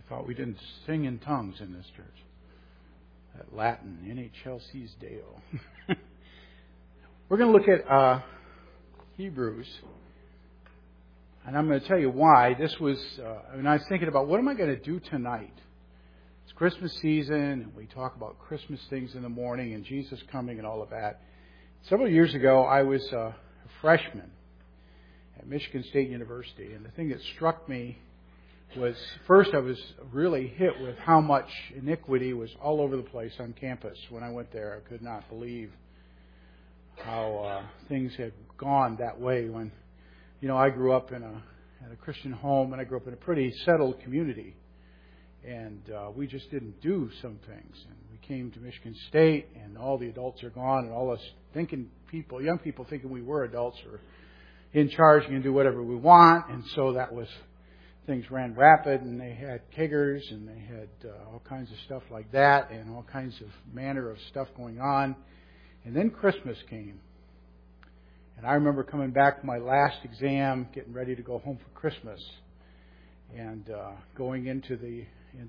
Thought we didn't sing in tongues in this church. That Latin, NHLC's Deo. We're going to look at Hebrews. And I'm going to tell you why. This was, I was thinking about what am I going to do tonight? It's Christmas season, and we talk about Christmas things in the morning and Jesus coming and all of that. Several years ago, I was a freshman at Michigan State University, and the thing that struck me was, first I was really hit with how much iniquity was all over the place on campus. When I went there, I could not believe how things had gone that way. When, I grew up in a Christian home, and I grew up in a pretty settled community, and we just didn't do some things. And we came to Michigan State, and all the adults are gone, and all us young people thinking we were adults, were in charge and can do whatever we want, and so things ran rapid, and they had keggers, and they had all kinds of stuff like that, and all kinds of manner of stuff going on. And then Christmas came. And I remember coming back from my last exam, getting ready to go home for Christmas, and going into the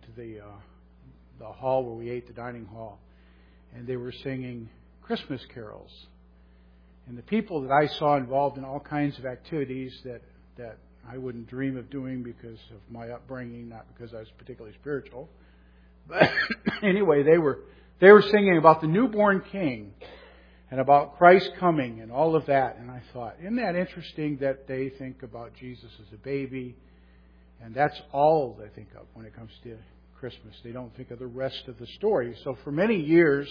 hall where we ate, the dining hall, and they were singing Christmas carols. And the people that I saw involved in all kinds of activities that I wouldn't dream of doing because of my upbringing, not because I was particularly spiritual. But anyway, they were singing about the newborn King and about Christ coming and all of that. And I thought, isn't that interesting that they think about Jesus as a baby? And that's all they think of when it comes to Christmas. They don't think of the rest of the story. So for many years,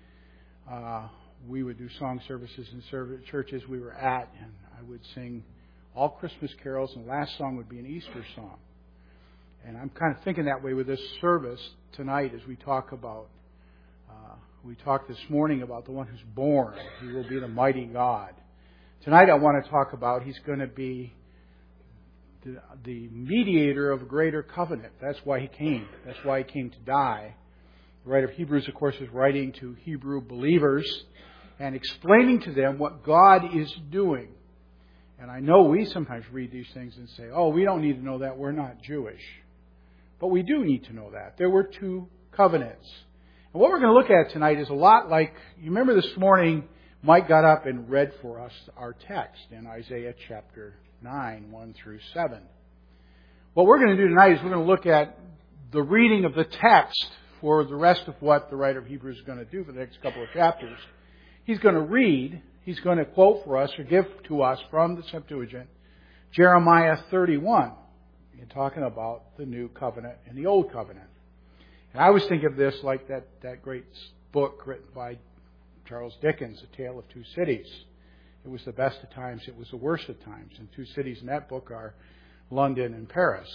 we would do song services in churches we were at, and I would sing all Christmas carols, and the last song would be an Easter song. And I'm kind of thinking that way with this service tonight as we talk about, we talked this morning about the one who's born. He will be the mighty God. Tonight I want to talk about he's going to be the mediator of a greater covenant. That's why he came. That's why he came to die. The writer of Hebrews, of course, is writing to Hebrew believers and explaining to them what God is doing. And I know we sometimes read these things and say, oh, we don't need to know that. We're not Jewish. But we do need to know that. There were two covenants. And what we're going to look at tonight is a lot like, you remember this morning, Mike got up and read for us our text in Isaiah chapter 9, 1 through 7. What we're going to do tonight is we're going to look at the reading of the text for the rest of what the writer of Hebrews is going to do for the next couple of chapters. He's going to read, he's going to quote for us or give to us from the Septuagint, Jeremiah 31. You're talking about the new covenant and the old covenant. And I always think of this like that great book written by Charles Dickens, A Tale of Two Cities. It was the best of times, it was the worst of times. And two cities in that book are London and Paris.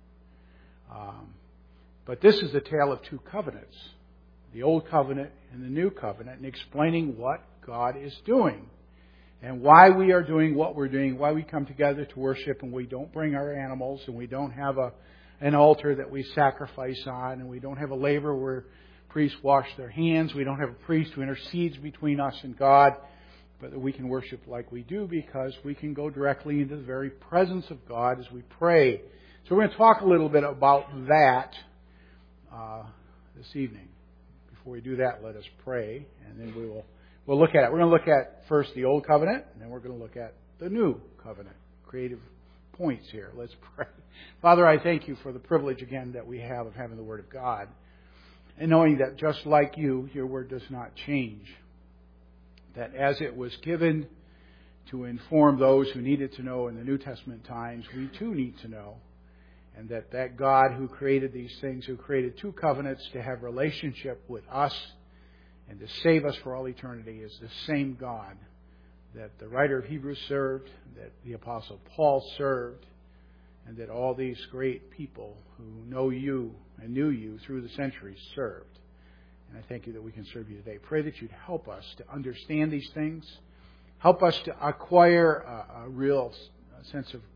But this is a tale of two covenants. The old covenant and the new covenant, and explaining what God is doing and why we are doing what we're doing, why we come together to worship, and we don't bring our animals, and we don't have an altar that we sacrifice on, and we don't have a laver where priests wash their hands. We don't have a priest who intercedes between us and God, but that we can worship like we do because we can go directly into the very presence of God as we pray. So we're going to talk a little bit about that this evening. Before we do that, let us pray, and then we'll look at it. We're going to look at first the Old Covenant, and then we're going to look at the New Covenant. Creative points here. Let's pray. Father, I thank you for the privilege again that we have of having the Word of God, and knowing that just like you, your Word does not change. That as it was given to inform those who needed to know in the New Testament times, we too need to know. And that God who created these things, who created two covenants to have relationship with us and to save us for all eternity, is the same God that the writer of Hebrews served, that the Apostle Paul served, and that all these great people who know you and knew you through the centuries served. And I thank you that we can serve you today. Pray that you'd help us to understand these things. Help us to acquire a real sense of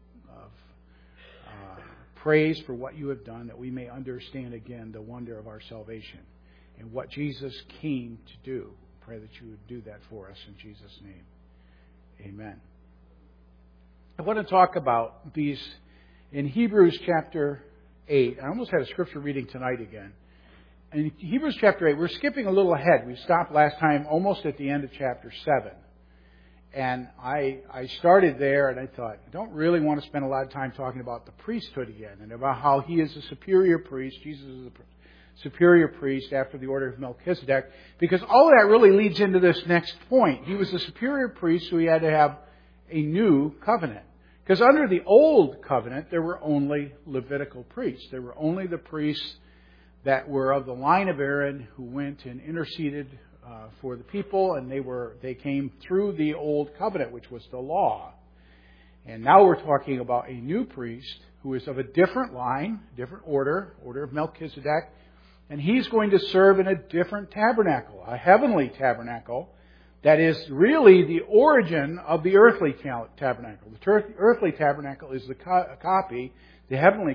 praise for what you have done, that we may understand again the wonder of our salvation and what Jesus came to do. Pray that you would do that for us in Jesus' name. Amen. I want to talk about these in Hebrews chapter 8. I almost had a scripture reading tonight again. In Hebrews chapter 8, we're skipping a little ahead. We stopped last time almost at the end of chapter 7. And I started there and I thought, I don't really want to spend a lot of time talking about the priesthood again and about how he is a superior priest. Jesus is a superior priest after the order of Melchizedek, because all of that really leads into this next point. He was a superior priest, so he had to have a new covenant. Because under the old covenant, there were only Levitical priests. There were only the priests that were of the line of Aaron who went and interceded for the people, and they came through the old covenant, which was the law. And now we're talking about a new priest who is of a different line, different order of Melchizedek, and he's going to serve in a different tabernacle, a heavenly tabernacle that is really the origin of the earthly tabernacle. The earthly tabernacle is the copy. The heavenly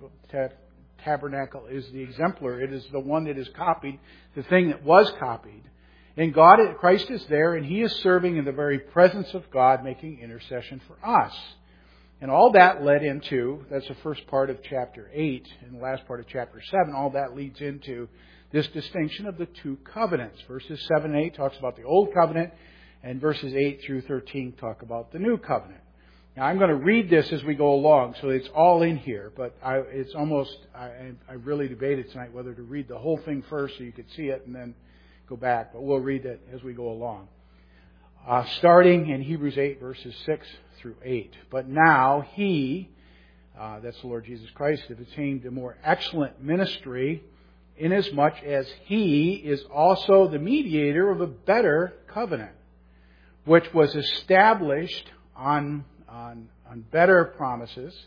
tabernacle is the exemplar. It is the one that is copied, the thing that was copied. And Christ is there, and He is serving in the very presence of God, making intercession for us. And all that led into, that's the first part of chapter 8, and the last part of chapter 7, all that leads into this distinction of the two covenants. Verses 7 and 8 talks about the old covenant, and verses 8 through 13 talk about the new covenant. Now, I'm going to read this as we go along, so it's all in here, but I really debated tonight whether to read the whole thing first so you could see it and then go back, but we'll read it as we go along. Starting in Hebrews 8, verses 6 through 8. But now He, that's the Lord Jesus Christ, have attained a more excellent ministry, inasmuch as He is also the mediator of a better covenant, which was established on better promises.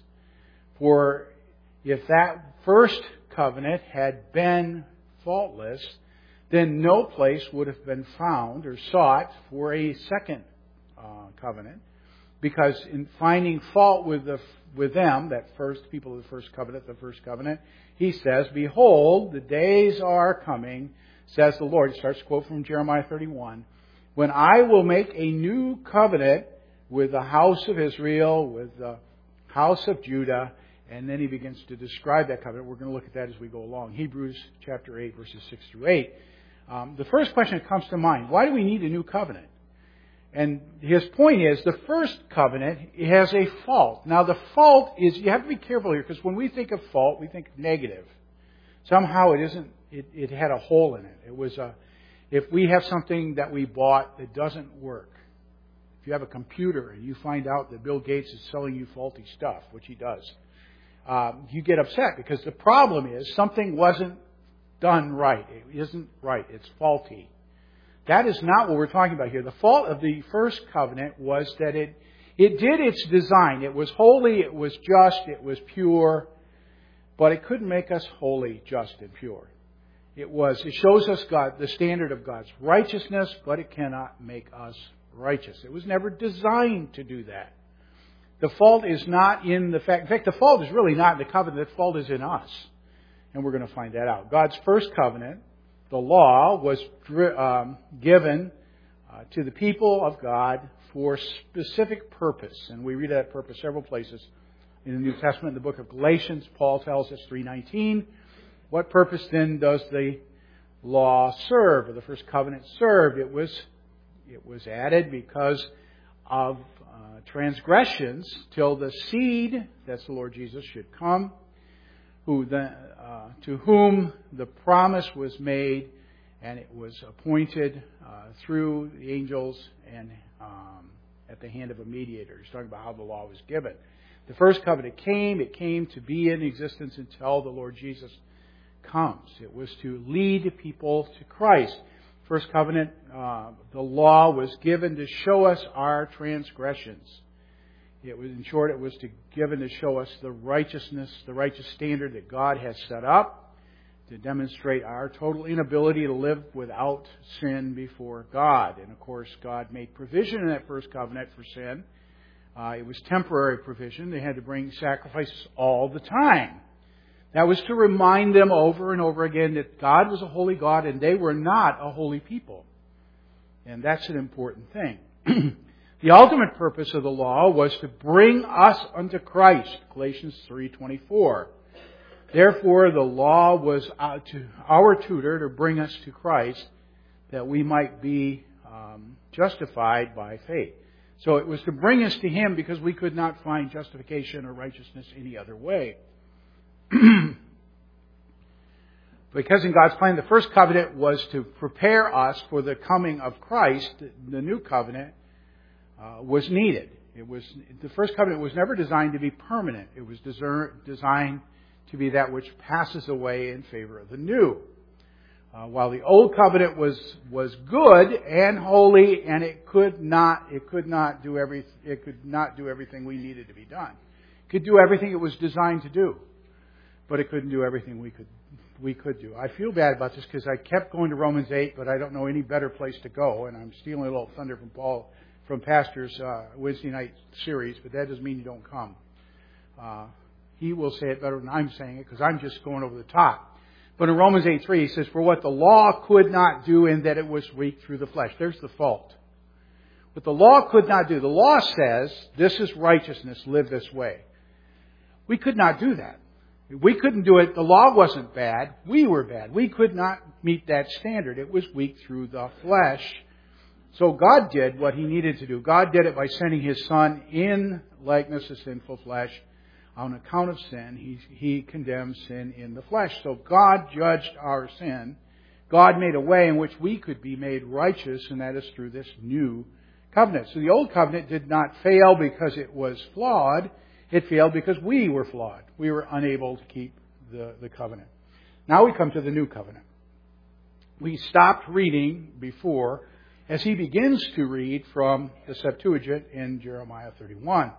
For if that first covenant had been faultless, then no place would have been found or sought for a second covenant, because in finding fault with them, that first people of the first covenant, He says, "Behold, the days are coming, says the Lord." It starts to quote from Jeremiah 31, "when I will make a new covenant with the house of Israel, with the house of Judah." And then He begins to describe that covenant. We're going to look at that as we go along. Hebrews chapter 8, verses 6 through 8. The first question that comes to mind, why do we need a new covenant? And his point is, the first covenant has a fault. Now the fault is, you have to be careful here, because when we think of fault, we think of negative. Somehow it had a hole in it. If we have something that we bought that doesn't work, if you have a computer and you find out that Bill Gates is selling you faulty stuff, which he does, you get upset, because the problem is something wasn't done right. It isn't right. It's faulty. That is not what we're talking about here. The fault of the first covenant was that it did its design. It was holy, it was just, it was pure, but it couldn't make us holy, just, and pure. It shows us the standard of God's righteousness, but it cannot make us righteous. It was never designed to do that. The fault is not in the fact. In fact, the fault is really not in the covenant. The fault is in us. And we're going to find that out. God's first covenant, the law, was given to the people of God for specific purpose. And we read that purpose several places in the New Testament. In the book of Galatians, Paul tells us, 3:19, what purpose then does the law serve, or the first covenant served? It was added because of transgressions, till the seed, that's the Lord Jesus, should come, to whom the promise was made, and it was appointed through the angels and at the hand of a mediator. He's talking about how the law was given. The first covenant it came to be in existence until the Lord Jesus comes. It was to lead people to Christ. First covenant, the law was given to show us our transgressions. In short, it was given to show us the righteousness, the righteous standard that God has set up to demonstrate our total inability to live without sin before God. And of course, God made provision in that first covenant for sin. It was temporary provision. They had to bring sacrifices all the time. That was to remind them over and over again that God was a holy God and they were not a holy people. And that's an important thing. The ultimate purpose of the law was to bring us unto Christ, Galatians 3:24. Therefore, the law was our tutor to bring us to Christ, that we might be justified by faith. So it was to bring us to Him because we could not find justification or righteousness any other way. Because in God's plan, the first covenant was to prepare us for the coming of Christ. The new covenant was needed. The first covenant was never designed to be permanent. It was designed to be that which passes away in favor of the new. While the old covenant was good and holy, and it could not do everything we needed to be done. It could do everything it was designed to do, but it couldn't do everything we could do. I feel bad about this because I kept going to Romans 8, but I don't know any better place to go, and I'm stealing a little thunder from Pastor's Wednesday night series, but that doesn't mean you don't come. He will say it better than I'm saying it because I'm just going over the top. But in Romans 8:3, he says, "For what the law could not do in that it was weak through the flesh." There's the fault. What the law could not do. The law says, this is righteousness, live this way. We could not do that. We couldn't do it. The law wasn't bad. We were bad. We could not meet that standard. It was weak through the flesh. So God did what He needed to do. God did it by sending His Son in likeness of sinful flesh. On account of sin, He condemned sin in the flesh. So God judged our sin. God made a way in which we could be made righteous, and that is through this new covenant. So the old covenant did not fail because it was flawed. It failed because we were flawed. We were unable to keep the covenant. Now we come to the new covenant. We stopped reading before as he begins to read from the Septuagint in Jeremiah 31.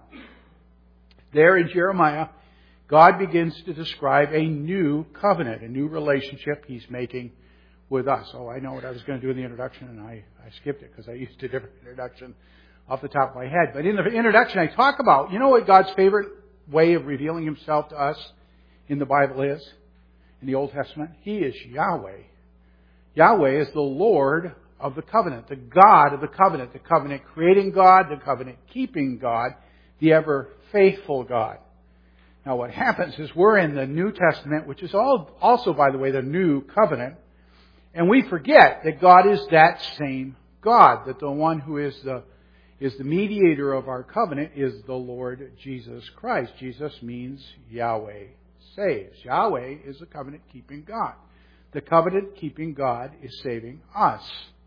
There in Jeremiah, God begins to describe a new covenant, a new relationship He's making with us. Oh, I know what I was going to do in the introduction, and I skipped it because I used a different introduction off the top of my head. But in the introduction, I talk about, you know what God's favorite way of revealing Himself to us in the Bible is? In the Old Testament? He is Yahweh. Yahweh is the Lord of the covenant, the God of the covenant creating God, the covenant keeping God, the ever faithful God. Now what happens is we're in the New Testament, which is also, by the way, the new covenant, and we forget that God is that same God, that the one who is the mediator of our covenant is the Lord Jesus Christ. Jesus means Yahweh saves. Yahweh is the covenant-keeping God. The covenant-keeping God is saving us.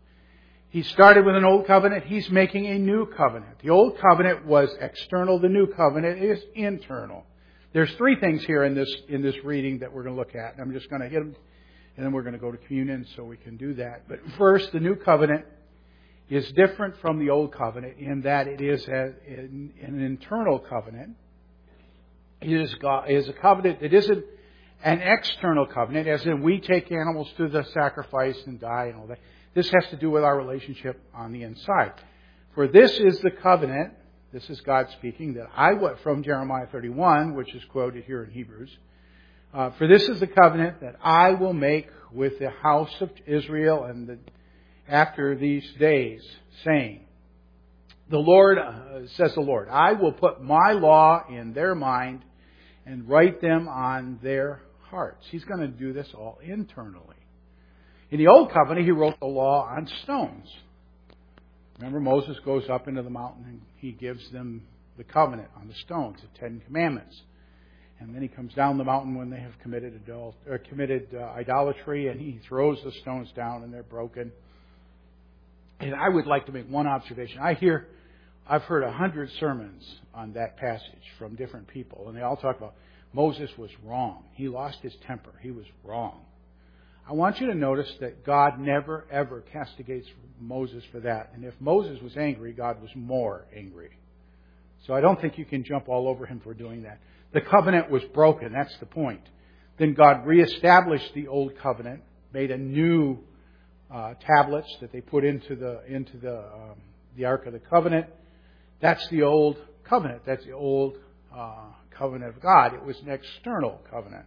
He started with an old covenant. He's making a new covenant. The old covenant was external. The new covenant is internal. There's three things here in this reading that we're going to look at. I'm just going to hit them, and then we're going to go to communion so we can do that. But first, the new covenant is different from the old covenant in that it is an internal covenant. It is a covenant that isn't an external covenant, as in we take animals to the sacrifice and die and all that. This has to do with our relationship on the inside. For this is the covenant, this is God speaking, from Jeremiah 31, which is quoted here in Hebrews. For this is the covenant that I will make with the house of Israel after these days, saying, says the Lord, I will put my law in their mind and write them on their hearts. He's going to do this all internally. In the Old Covenant, He wrote the law on stones. Remember, Moses goes up into the mountain and he gives them the covenant on the stones, the Ten Commandments. And then he comes down the mountain when they have committed idolatry, and he throws the stones down and they're broken. And I would like to make one observation. I've heard 100 sermons on that passage from different people, and they all talk about Moses was wrong. He lost his temper. He was wrong. I want you to notice that God never, ever castigates Moses for that. And if Moses was angry, God was more angry. So I don't think you can jump all over Him for doing that. The covenant was broken. That's the point. Then God reestablished the old covenant, made a new tablets that they put into the Ark of the Covenant. That's the old covenant. That's the old covenant of God. It was an external covenant.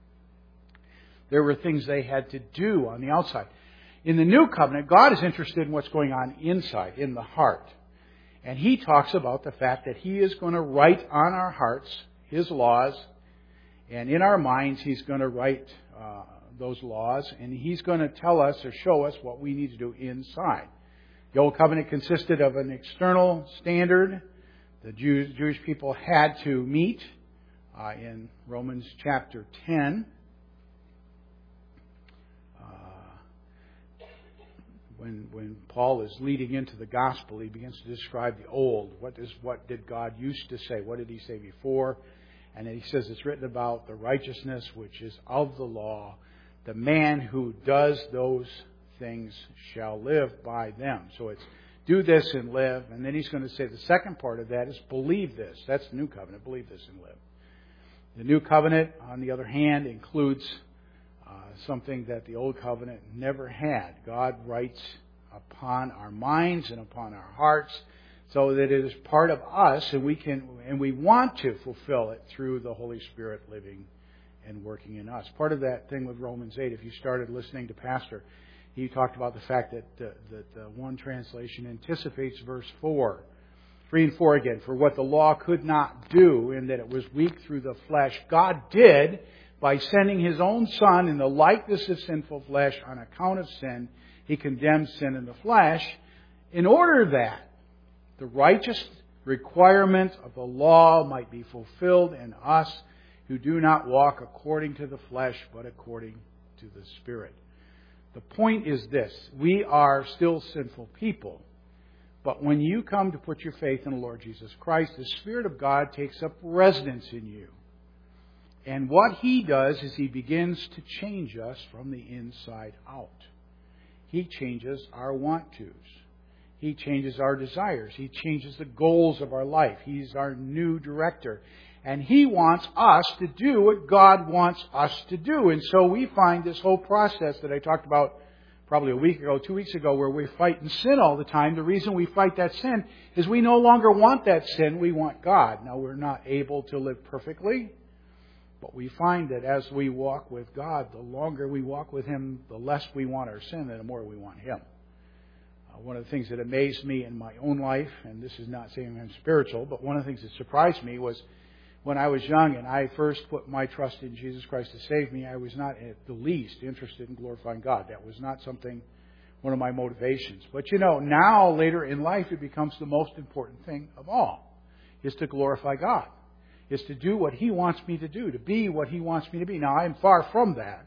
There were things they had to do on the outside. In the new covenant, God is interested in what's going on inside, in the heart. And He talks about the fact that He is going to write on our hearts His laws, And in our minds, He's going to write those laws, and He's going to tell us or show us what we need to do inside. The Old Covenant consisted of an external standard the Jewish people had to meet in Romans chapter 10. When Paul is leading into the gospel, he begins to describe the old. What did God used to say? What did He say before? And then he says it's written about the righteousness which is of the law. The man who does those things shall live by them. So it's do this and live. And then he's going to say the second part of that is believe this. That's the new covenant. Believe this and live. The new covenant, on the other hand, includes something that the old covenant never had. God writes upon our minds and upon our hearts so that it is part of us, and we want to fulfill it through the Holy Spirit living and working in us. Part of that thing with Romans 8, if you started listening to Pastor, he talked about the fact that one translation anticipates verse 4. 3 and 4 again. For what the law could not do, in that it was weak through the flesh, God did by sending His own Son in the likeness of sinful flesh on account of sin. He condemned sin in the flesh in order that the righteous requirement of the law might be fulfilled in us who do not walk according to the flesh, but according to the Spirit. The point is this: we are still sinful people. But when you come to put your faith in the Lord Jesus Christ, the Spirit of God takes up residence in you. And what He does is He begins to change us from the inside out. He changes our want-tos. He changes our desires. He changes the goals of our life. He's our new director. And He wants us to do what God wants us to do. And so we find this whole process that I talked about probably a week ago, 2 weeks ago, where we fight and sin all the time. The reason we fight that sin is we no longer want that sin. We want God. Now, we're not able to live perfectly, but we find that as we walk with God, the longer we walk with Him, the less we want our sin and the more we want Him. One of the things that amazed me in my own life, and this is not saying I'm spiritual, but one of the things that surprised me was when I was young and I first put my trust in Jesus Christ to save me, I was not at the least interested in glorifying God. That was not one of my motivations. But now later in life it becomes the most important thing of all, is to glorify God, is to do what He wants me to do, to be what He wants me to be. Now, I am far from that.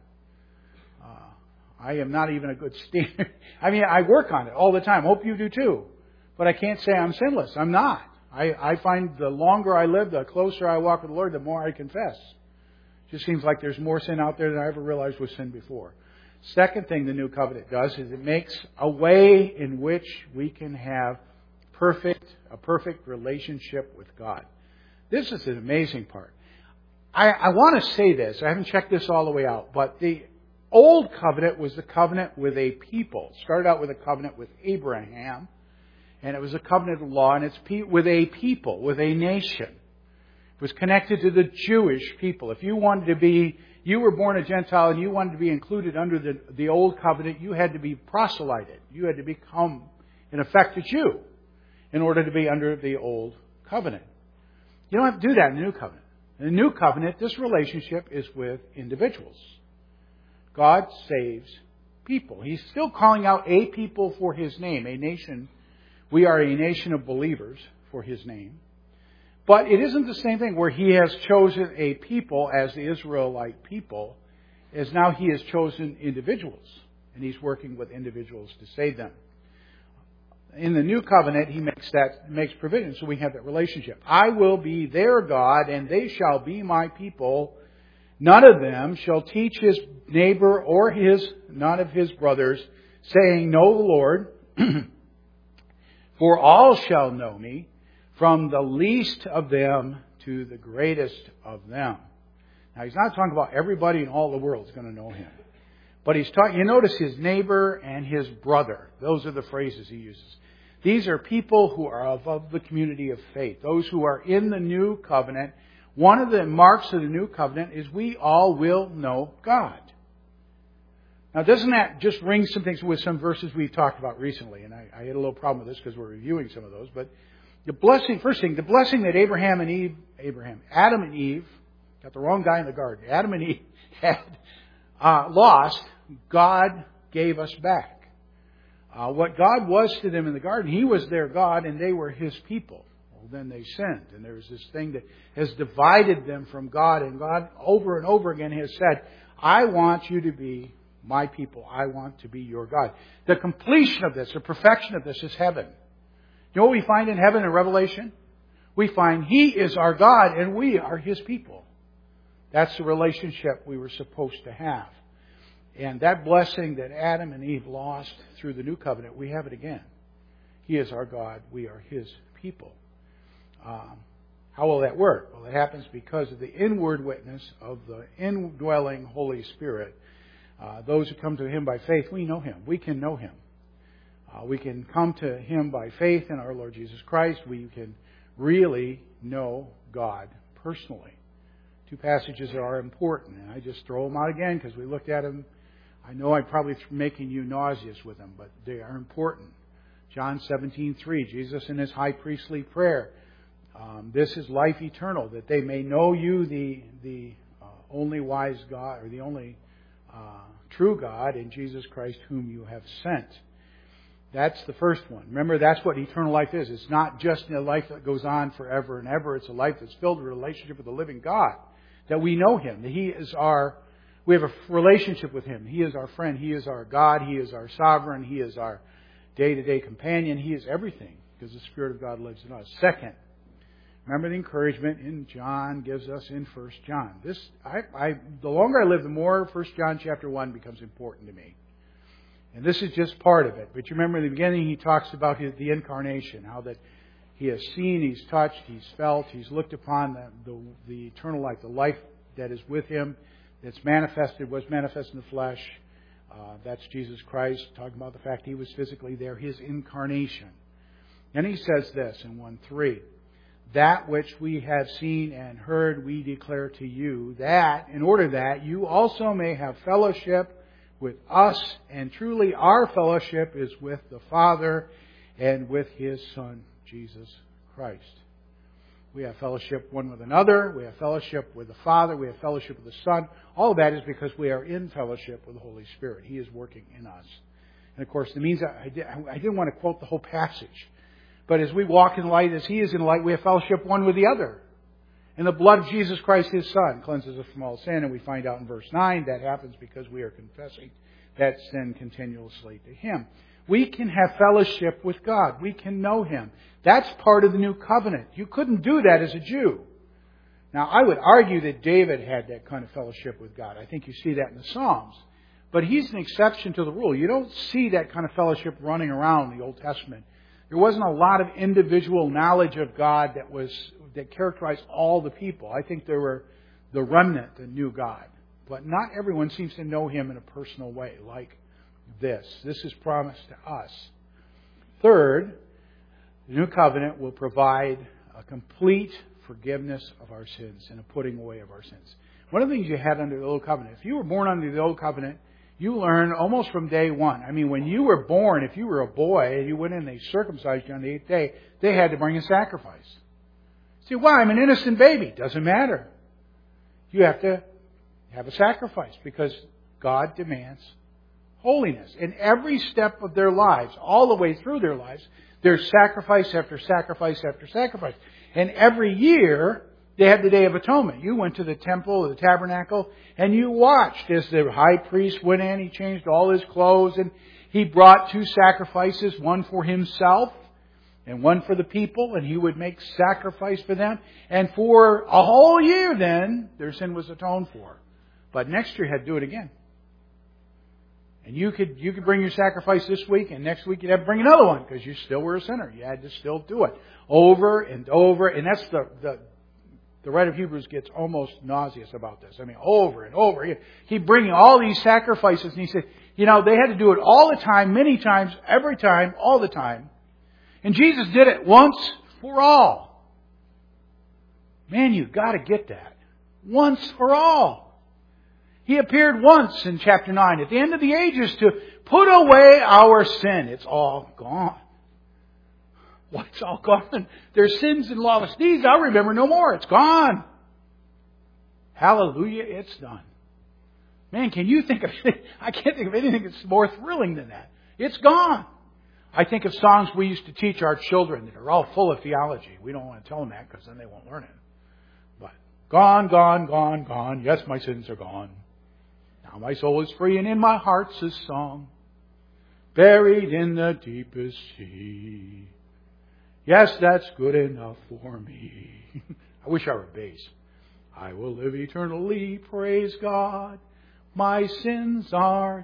I am not even a good standard. I mean, I work on it all the time. Hope you do too. But I can't say I'm sinless. I'm not. I find the longer I live, the closer I walk with the Lord, the more I confess. It just seems like there's more sin out there than I ever realized was sin before. Second thing the New Covenant does is it makes a way in which we can have a perfect relationship with God. This is an amazing part. I want to say this. I haven't checked this all the way out, but the Old Covenant was the covenant with a people. It started out with a covenant with Abraham. And it was a covenant of law, and it's with a people, with a nation. It was connected to the Jewish people. If you were born a Gentile and you wanted to be included under the Old Covenant, you had to be proselyted. You had to become, in effect, a Jew in order to be under the Old Covenant. You don't have to do that in the New Covenant. In the New Covenant, this relationship is with individuals. God saves people. He's still calling out a people for His name, a nation. We are a nation of believers for His name. But it isn't the same thing where He has chosen a people as the Israelite people, as now He has chosen individuals. And He's working with individuals to save them. In the New Covenant, He makes provision so we have that relationship. I will be their God, and they shall be my people. None of them shall teach his neighbor or none of his brothers, saying, Know the Lord. For all shall know me, from the least of them to the greatest of them. Now, He's not talking about everybody in all the world is going to know Him. But He's talking, you notice His neighbor and His brother. Those are the phrases He uses. These are people who are of the community of faith. Those who are in the New Covenant. One of the marks of the New Covenant is we all will know God. Now, doesn't that just ring some things with some verses we've talked about recently? And I had a little problem with this because we're reviewing some of those. But the blessing, first thing, the blessing that Adam and Eve Got the wrong guy in the garden. Adam and Eve had lost. God gave us back. What God was to them in the garden, He was their God and they were His people. Well, then they sinned. And there's this thing that has divided them from God. And God over and over again has said, I want you to be my people. I want to be your God. The completion of this, the perfection of this is heaven. You know what we find in heaven in Revelation? We find He is our God and we are His people. That's the relationship we were supposed to have. And that blessing that Adam and Eve lost through the new covenant, we have it again. He is our God. We are His people. How will that work? Well, it happens because of the inward witness of the indwelling Holy Spirit. Those who come to Him by faith, we know Him. We can know Him. We can come to Him by faith in our Lord Jesus Christ. We can really know God personally. Two passages that are important, and I just throw them out again because we looked at them. I know I'm probably making you nauseous with them, but they are important. John 17:3, Jesus in His high priestly prayer. This is life eternal, that they may know you, the only wise God, or the only true God, and Jesus Christ whom you have sent. That's the first one. Remember, that's what eternal life is. It's not just a life that goes on forever and ever. It's a life that's filled with a relationship with the living God. That we know Him. That we have a relationship with Him. He is our friend. He is our God. He is our sovereign. He is our day-to-day companion. He is everything because the Spirit of God lives in us. Second, remember the encouragement in John gives us in 1 John. The longer I live, the more 1 John chapter 1 becomes important to me. And this is just part of it. But you remember in the beginning he talks about the incarnation, how that He has seen, He's touched, He's felt, He's looked upon the eternal life, the life that is with Him, that's was manifested in the flesh. That's Jesus Christ, talking about the fact He was physically there, His incarnation. And He says this in 1:3, that which we have seen and heard we declare to you, that in order that you also may have fellowship with us, and truly our fellowship is with the Father and with His Son, Jesus Christ. We have fellowship one with another. We have fellowship with the Father. We have fellowship with the Son. All of that is because we are in fellowship with the Holy Spirit. He is working in us. And of course, it means I didn't want to quote the whole passage. But as we walk in light, as He is in light, we have fellowship one with the other. And the blood of Jesus Christ, His Son, cleanses us from all sin. And we find out in verse 9 that happens because we are confessing that sin continuously to Him. We can have fellowship with God. We can know Him. That's part of the new covenant. You couldn't do that as a Jew. Now, I would argue that David had that kind of fellowship with God. I think you see that in the Psalms. But he's an exception to the rule. You don't see that kind of fellowship running around in the Old Testament. There wasn't a lot of individual knowledge of God that characterized all the people. I think there were the remnant that knew God. But not everyone seems to know Him in a personal way like this. This is promised to us. Third, the new covenant will provide a complete forgiveness of our sins and a putting away of our sins. One of the things you had under the old covenant, if you were born under the old covenant, you learn almost from day one. I mean, when you were born, if you were a boy and you went in and they circumcised you on the 8th day, they had to bring a sacrifice. See, why? I'm an innocent baby. Doesn't matter. You have to have a sacrifice because God demands holiness. In every step of their lives, all the way through their lives, there's sacrifice after sacrifice after sacrifice. And every year, they had the Day of Atonement. You went to the temple or the tabernacle and you watched as the high priest went in. He changed all his clothes and he brought 2 sacrifices, one for himself and one for the people. And he would make sacrifice for them. And for a whole year then, their sin was atoned for. But next year you had to do it again. And you could bring your sacrifice this week, and next week you'd have to bring another one because you still were a sinner. You had to still do it over and over. And that's the writer of Hebrews gets almost nauseous about this. I mean, over and over. He keep bringing all these sacrifices, and he said, they had to do it all the time, many times, every time, all the time. And Jesus did it once for all. Man, you've got to get that. Once for all. He appeared once in chapter 9 at the end of the ages to put away our sin. It's all gone. What's all gone? Their sins and lawless deeds I'll remember no more. It's gone. Hallelujah, it's done. Man, can you think of anything? I can't think of anything that's more thrilling than that. It's gone. I think of songs we used to teach our children that are all full of theology. We don't want to tell them that because then they won't learn it. But gone, gone, gone, gone. Yes, my sins are gone. Now my soul is free and in my heart's a song. Buried in the deepest sea. Yes, that's good enough for me. I wish I were bass. I will live eternally, praise God. My sins are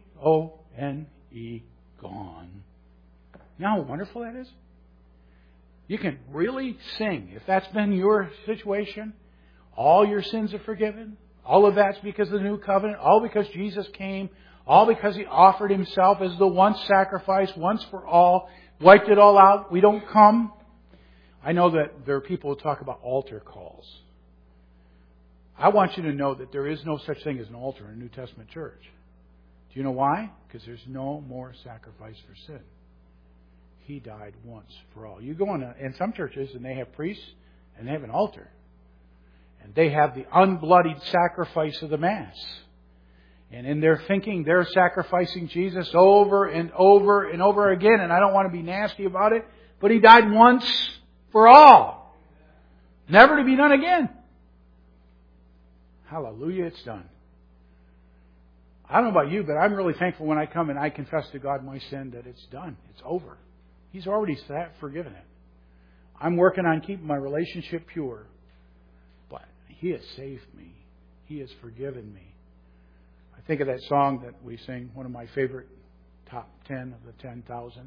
Gone, gone. You know how wonderful that is? You can really sing. If that's been your situation, all your sins are forgiven. All of that's because of the new covenant. All because Jesus came. All because He offered Himself as the once sacrifice, once for all. Wiped it all out. We don't come. I know that there are people who talk about altar calls. I want you to know that there is no such thing as an altar in a New Testament church. Do you know why? Because there's no more sacrifice for sin. He died once for all. You go in some churches and they have priests and they have an altar. And they have the unbloodied sacrifice of the Mass. And in their thinking, they're sacrificing Jesus over and over and over again. And I don't want to be nasty about it, but He died once for all. Never to be done again. Hallelujah, it's done. I don't know about you, but I'm really thankful when I come and I confess to God my sin that it's done. It's over. He's already forgiven it. I'm working on keeping my relationship pure. But He has saved me. He has forgiven me. I think of that song that we sing, one of my favorite top 10 of the 10,000.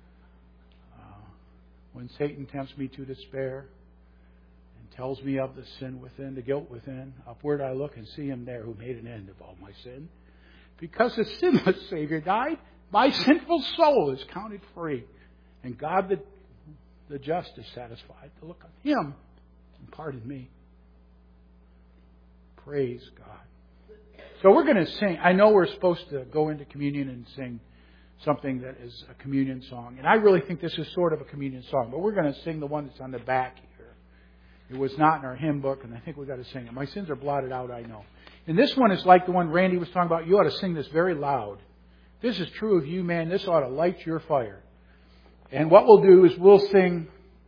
When Satan tempts me to despair and tells me of the sin within, the guilt within, upward I look and see Him there who made an end of all my sin. Because the sinless Savior died, my sinful soul is counted free. And God the just is satisfied to look on Him and pardon me. Praise God. So we're going to sing. I know we're supposed to go into communion and sing something that is a communion song. And I really think this is sort of a communion song. But we're going to sing the one that's on the back here. It was not in our hymn book, and I think we've got to sing it. My sins are blotted out, I know. And this one is like the one Randy was talking about. You ought to sing this very loud. This is true of you, man. This ought to light your fire. And what we'll do is we'll sing.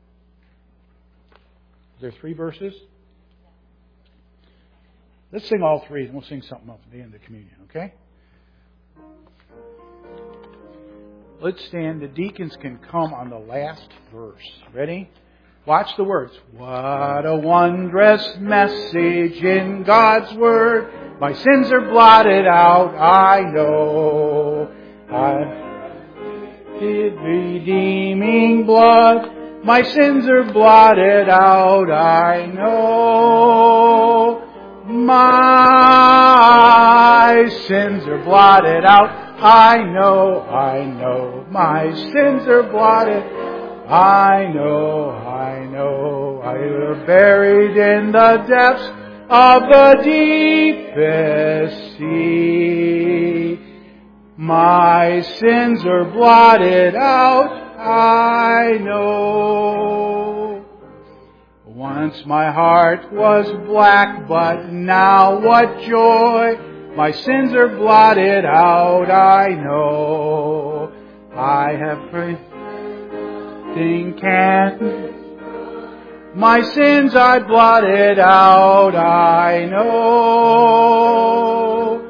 Is there 3 verses? Let's sing all 3, and we'll sing something else at the end of communion, okay? Let's stand. The deacons can come on the last verse. Ready? Watch the words. What a wondrous message in God's Word. My sins are blotted out, I know. His redeeming blood. My sins are blotted out, I know. My sins are blotted out, I know. My sins are blotted, I know. I am buried in the depths of the deepest sea. My sins are blotted out, I know. Once my heart was black, but now what joy. My sins are blotted out, I know. I have prayed. My sins I blotted out, I know.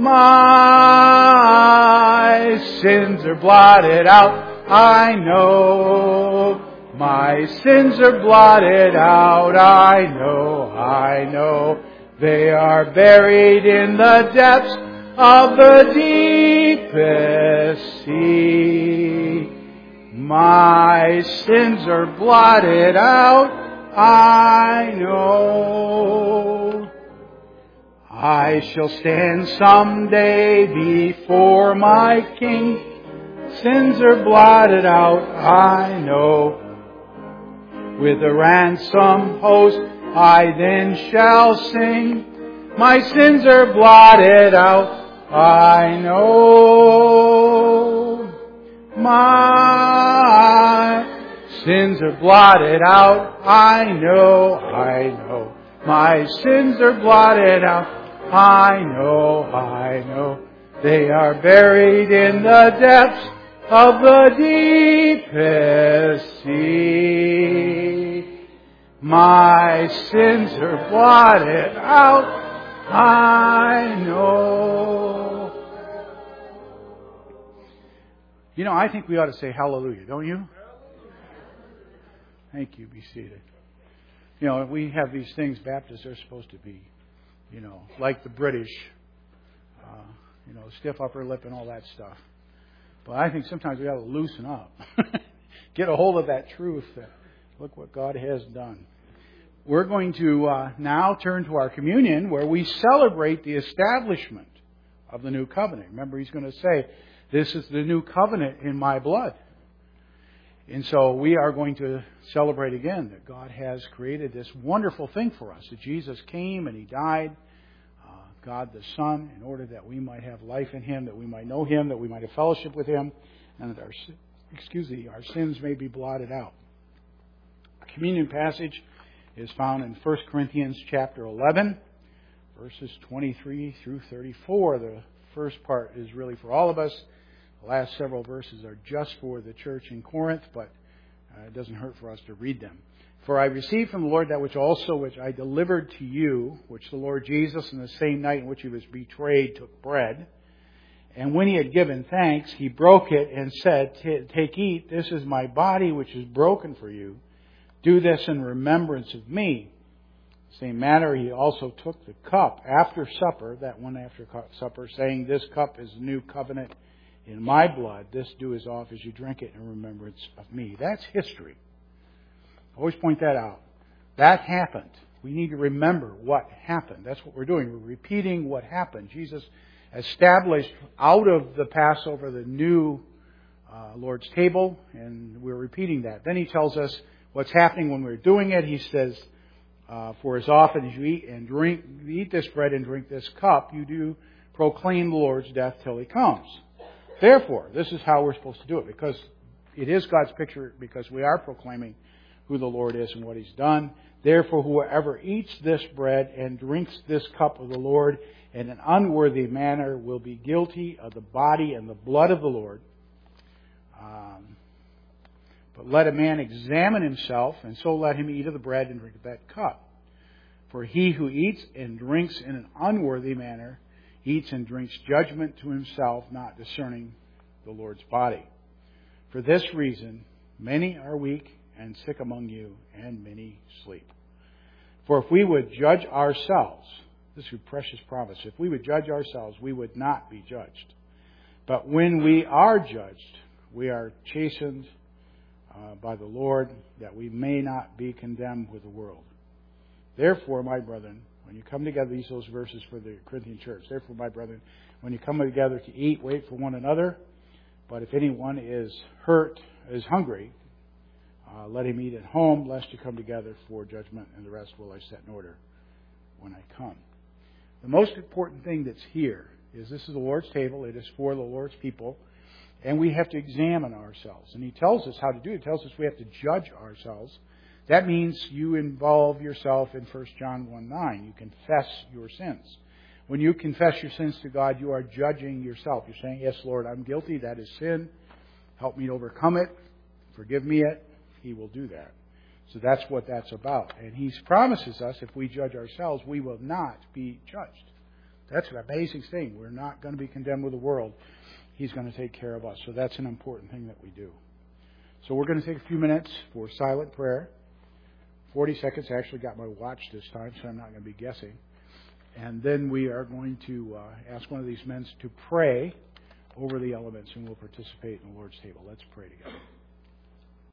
My sins are blotted out, I know. My sins are blotted out, I know. They are buried in the depths of the deepest sea. My sins are blotted out, I know. I shall stand someday before my King. Sins are blotted out, I know. With the ransom host I then shall sing. My sins are blotted out, I know. My sins are blotted out, I know. My sins are blotted out. I know. They are buried in the depths of the deepest sea. My sins are blotted out. I know. You know, I think we ought to say hallelujah, don't you? Thank you. Be seated. You know, we have these things, Baptists are supposed to be, you know, like the British, stiff upper lip and all that stuff. But I think sometimes we got to loosen up. Get a hold of that truth. Look what God has done. We're going to now turn to our communion where we celebrate the establishment of the new covenant. Remember, he's going to say, this is the new covenant in my blood. And so we are going to celebrate again that God has created this wonderful thing for us. That Jesus came and He died, God the Son, in order that we might have life in Him, that we might know Him, that we might have fellowship with Him, and that our sins may be blotted out. Our communion passage is found in 1 Corinthians chapter 11, verses 23 through 34. The first part is really for all of us. The last several verses are just for the church in Corinth, but it doesn't hurt for us to read them. For I received from the Lord that which I delivered to you, which the Lord Jesus, in the same night in which He was betrayed, took bread. And when He had given thanks, He broke it and said, Take, eat, this is my body which is broken for you. Do this in remembrance of me. In the same manner, He also took the cup after supper, that one after supper, saying, This cup is the new covenant in my blood. This do as oft as you drink it in remembrance of me. That's history. Always point that out. That happened. We need to remember what happened. That's what we're doing. We're repeating what happened. Jesus established out of the Passover the new Lord's table, and we're repeating that. Then He tells us what's happening when we're doing it. He says, For as often as you eat this bread and drink this cup, you do proclaim the Lord's death till He comes. Therefore, this is how we're supposed to do it, because it is God's picture, because we are proclaiming who the Lord is and what He's done. Therefore, whoever eats this bread and drinks this cup of the Lord in an unworthy manner will be guilty of the body and the blood of the Lord. But let a man examine himself, and so let him eat of the bread and drink of that cup. For he who eats and drinks in an unworthy manner eats and drinks judgment to himself, not discerning the Lord's body. For this reason, many are weak and sick among you, and many sleep. For if we would judge ourselves, this is a precious promise, if we would judge ourselves, we would not be judged. But when we are judged, we are chastened by the Lord, that we may not be condemned with the world. Therefore, my brethren, when you come together, these are those verses for the Corinthian church. Therefore, my brethren, when you come together to eat, wait for one another. But if anyone is hungry, let him eat at home, lest you come together for judgment, and the rest will I set in order when I come. The most important thing that's here is this is the Lord's table. It is for the Lord's people. And we have to examine ourselves. And He tells us how to do it. He tells us we have to judge ourselves. That means you involve yourself in 1 John 1:9. You confess your sins. When you confess your sins to God, you are judging yourself. You're saying, yes, Lord, I'm guilty. That is sin. Help me to overcome it. Forgive me it. He will do that. So that's what that's about. And He promises us if we judge ourselves, we will not be judged. That's an amazing thing. We're not going to be condemned with the world. He's going to take care of us. So that's an important thing that we do. So we're going to take a few minutes for silent prayer. 40 seconds. I actually got my watch this time, so I'm not going to be guessing. And then we are going to ask one of these men to pray over the elements, and we'll participate in the Lord's table. Let's pray together.